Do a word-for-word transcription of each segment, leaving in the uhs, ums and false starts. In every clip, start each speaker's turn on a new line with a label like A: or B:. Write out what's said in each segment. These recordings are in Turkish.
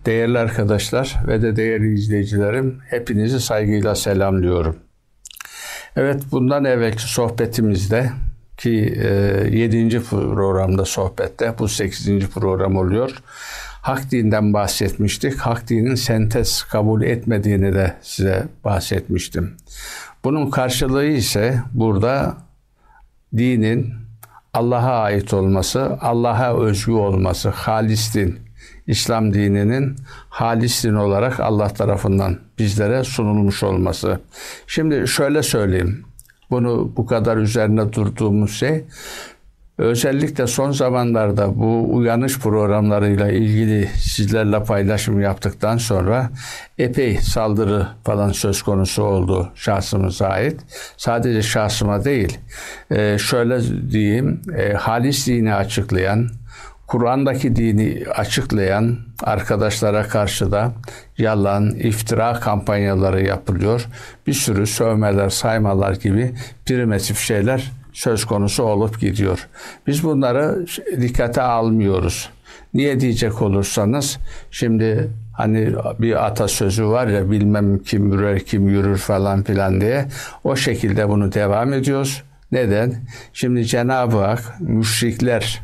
A: Değerli arkadaşlar ve de değerli izleyicilerim, hepinizi saygıyla selamlıyorum. Evet, bundan evvelki sohbetimizde ki yedinci programda sohbette, bu sekizinci program oluyor. Hak dinden bahsetmiştik. Hak dinin sentez kabul etmediğini de size bahsetmiştim. Bunun karşılığı ise burada dinin Allah'a ait olması, Allah'a özgü olması, halis din, İslam dininin halis din olarak Allah tarafından bizlere sunulmuş olması. Şimdi şöyle söyleyeyim, bunu bu kadar üzerine durduğumuz şey, özellikle son zamanlarda bu uyanış programlarıyla ilgili sizlerle paylaşım yaptıktan sonra epey saldırı falan söz konusu oldu şahsımıza ait. Sadece şahsıma değil, e, şöyle diyeyim, e, halis dini açıklayan, Kur'an'daki dini açıklayan arkadaşlara karşı da yalan, iftira kampanyaları yapılıyor. Bir sürü sövmeler, saymalar gibi primitif şeyler söz konusu olup gidiyor. Biz bunları dikkate almıyoruz. Niye diyecek olursanız, şimdi hani bir atasözü var ya, bilmem kim yürür kim yürür falan filan diye, o şekilde bunu devam ediyoruz. Neden? Şimdi Cenab-ı Hak müşrikler,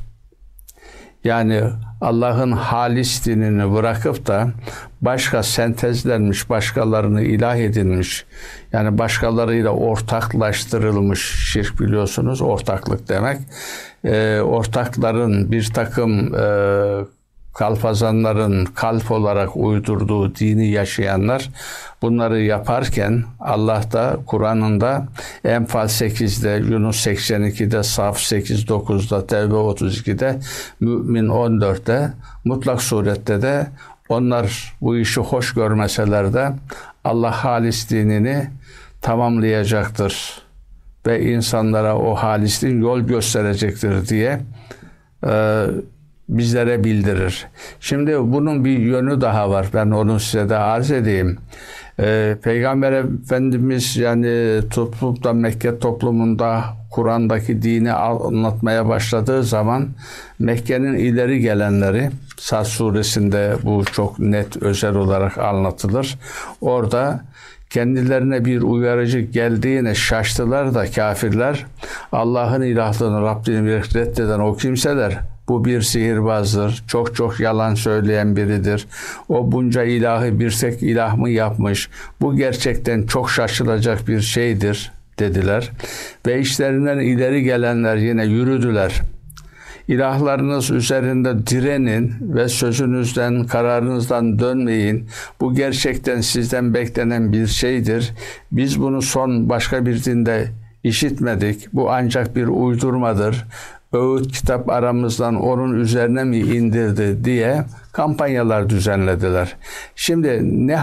A: yani Allah'ın halis dinini bırakıp da başka sentezlenmiş, başkalarını ilah edilmiş, yani başkalarıyla ortaklaştırılmış, şirk biliyorsunuz, ortaklık demek. E, ortakların, bir takım e, kalpazanların kalp olarak uydurduğu dini yaşayanlar bunları yaparken Allah da Kur'an'ında Enfal sekizde, Yunus seksen ikide, Saf sekiz dokuzda, Tevbe otuz ikide, Mü'min on dörtte, mutlak surette de onlar bu işi hoş görmeseler de Allah halis dinini tamamlayacaktır ve insanlara o halis din yol gösterecektir diye e, bizlere bildirir. Şimdi bunun bir yönü daha var. Ben onu size de arz edeyim. Ee, Peygamber Efendimiz yani toplumda, Mekke toplumunda Kur'an'daki dini anlatmaya başladığı zaman Mekke'nin ileri gelenleri, Sad suresinde bu çok net özel olarak anlatılır. Orada kendilerine bir uyarıcı geldiğine şaştılar da kafirler, Allah'ın ilahlığını, Rabbini reddeden o kimseler, bu bir sihirbazdır, çok çok yalan söyleyen biridir. O bunca ilahı bir tek ilah mı yapmış? Bu gerçekten çok şaşılacak bir şeydir dediler. Ve işlerinden ileri gelenler yine yürüdüler. İlahlarınız üzerinde direnin ve sözünüzden, kararınızdan dönmeyin. Bu gerçekten sizden beklenen bir şeydir. Biz bunu son başka bir dinde işitmedik. Bu ancak bir uydurmadır. Öğüt kitap aramızdan onun üzerine mi indirdi diye kampanyalar düzenlediler. Şimdi ne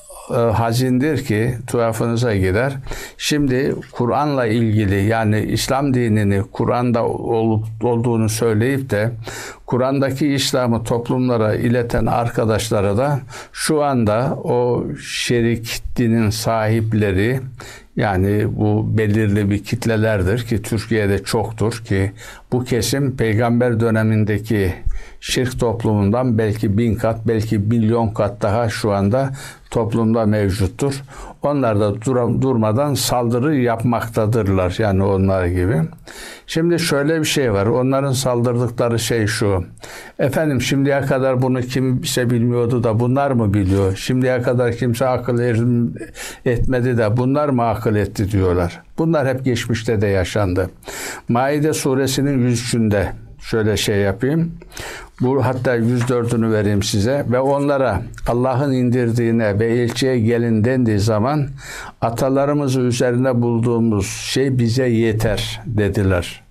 A: hazindir ki tuhafınıza gider. Şimdi Kur'an'la ilgili, yani İslam dinini Kur'an'da olup olduğunu söyleyip de Kur'an'daki İslam'ı toplumlara ileten arkadaşlara da şu anda o şerik dinin sahipleri, yani bu belirli bir kitlelerdir ki Türkiye'de çoktur ki bu kesim peygamber dönemindeki şirk toplumundan belki bin kat, belki milyon kat daha şu anda toplumda mevcuttur. Onlar da dur- durmadan saldırı yapmaktadırlar, yani onlar gibi. Şimdi şöyle bir şey var, onların saldırdıkları şey şu: efendim şimdiye kadar bunu kimse bilmiyordu da bunlar mı biliyor? Şimdiye kadar kimse akıl etmedi de bunlar mı akıl etti diyorlar. Bunlar hep geçmişte de yaşandı. Maide suresinin yüz üçünde şöyle şey yapayım. Bu hatta yüz dördünü vereyim size. Ve onlara Allah'ın indirdiğine ve elçiye gelin dendiği zaman atalarımızı üzerine bulduğumuz şey bize yeter dediler.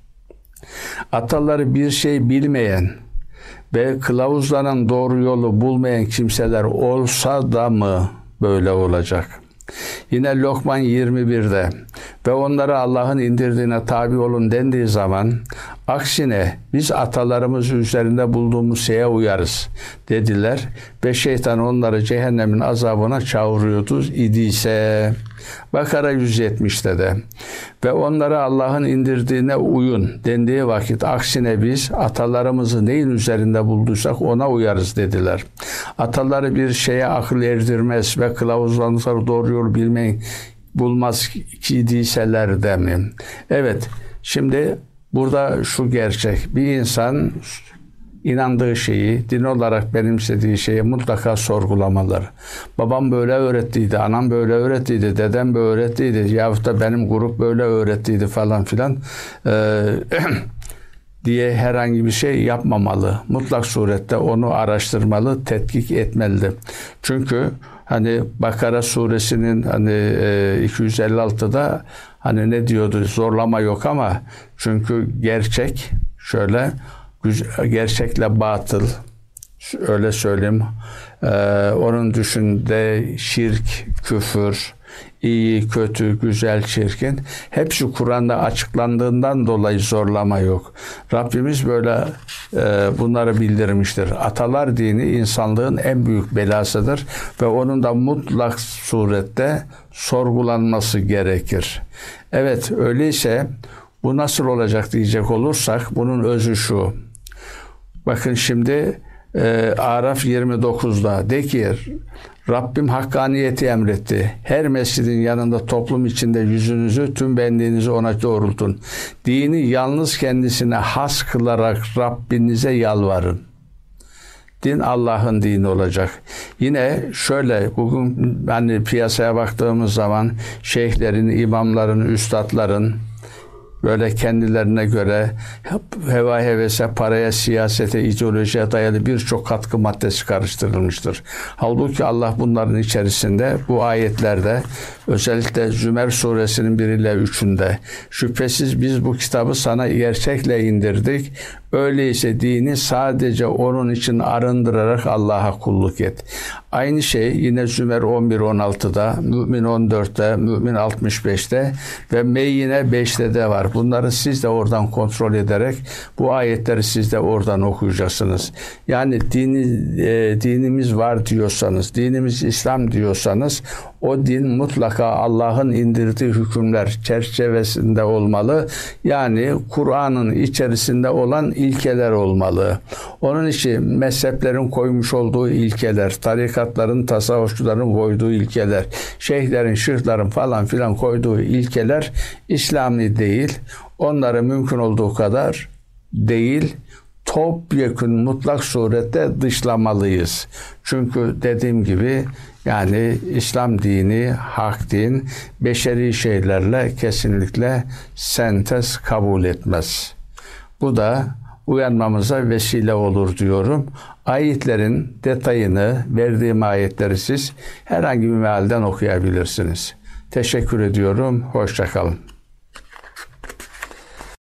A: Ataları bir şey bilmeyen ve kılavuzlanan doğru yolu bulmayan kimseler olsa da mı böyle olacak? Yine Lokman yirmi birde ve onlara Allah'ın indirdiğine tabi olun dendiği zaman Aksine biz atalarımız üzerinde bulduğumuz şeye uyarız dediler ve şeytan onları cehennemin azabına çağırıyordu idiyse. Bakara yüz yetmişte de ve onlara Allah'ın indirdiğine uyun dendiği vakit aksine biz atalarımızı neyin üzerinde bulduysak ona uyarız dediler. Ataları bir şeye akıl erdirmez ve kılavuzlanırlar doğru yol bilmeyin bulmaz ki değilseler de mi? Evet, şimdi burada şu gerçek, bir insan inandığı şeyi, din olarak benimsediği şeyi mutlaka sorgulamaları. Babam böyle öğrettiydi, anam böyle öğrettiydi, dedem böyle öğrettiydi, yahut da benim grup böyle öğrettiydi falan filan ee, diye herhangi bir şey yapmamalı. Mutlak surette onu araştırmalı, tetkik etmelidir. Çünkü hani Bakara suresinin hani iki yüz elli altıda hani ne diyordu? Zorlama yok ama çünkü gerçek şöyle gerçekle batıl öyle söyleyeyim. Ee, onun dışında şirk, küfür, iyi, kötü, güzel, çirkin hepsi Kur'an'da açıklandığından dolayı zorlama yok. Rabbimiz böyle e, bunları bildirmiştir. Atalar dini insanlığın en büyük belasıdır ve onun da mutlak surette sorgulanması gerekir. Evet, öyleyse bu nasıl olacak diyecek olursak bunun özü şu. Bakın şimdi e, Araf yirmi dokuzda de ki Rabbim hakkaniyeti emretti. Her mescidin yanında toplum içinde yüzünüzü, tüm benliğinizi ona doğrultun. Dini yalnız kendisine has kılarak Rabbinize yalvarın. Din Allah'ın dini olacak. Yine şöyle bugün hani piyasaya baktığımız zaman şeyhlerin, imamların, üstadların böyle kendilerine göre heva hevese, paraya, siyasete, ideolojiye dayalı birçok katkı maddesi karıştırılmıştır. Halbuki Allah bunların içerisinde bu ayetlerde özellikle Zümer suresinin bir ile üçünde şüphesiz biz bu kitabı sana gerçekle indirdik. Öyleyse dini sadece onun için arındırarak Allah'a kulluk et. Aynı şey yine Zümer on bir on altıda, Mümin on dörtte, Mümin altmış beşte ve Meyyine beşte de var. Bunları siz de oradan kontrol ederek bu ayetleri siz de oradan okuyacaksınız. Yani dini, e, dinimiz var diyorsanız, dinimiz İslam diyorsanız o din mutlaka Allah'ın indirdiği hükümler çerçevesinde olmalı. Yani Kur'an'ın içerisinde olan ilkeler olmalı. Onun için mezheplerin koymuş olduğu ilkeler, tarikatların, tasavvufçuların koyduğu ilkeler, şeyhlerin, şıhların falan filan koyduğu ilkeler İslami değil. Onları mümkün olduğu kadar değil, topyekün mutlak surette dışlamalıyız. Çünkü dediğim gibi yani İslam dini, hak din, beşeri şeylerle kesinlikle sentez kabul etmez. Bu da uyanmamıza vesile olur diyorum. Ayetlerin detayını, verdiğim ayetleri siz herhangi bir mealden okuyabilirsiniz. Teşekkür ediyorum. Hoşça kalın.